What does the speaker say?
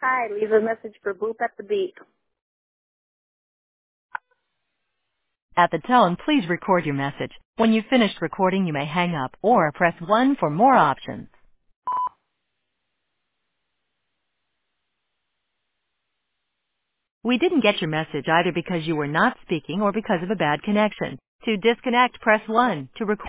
Hi, leave a message for Boop at the Beep. At the tone, please record your message. When you've finished recording, you may hang up or press 1 for more options. We didn't get your message either because you were not speaking or because of a bad connection. To disconnect, press 1. To record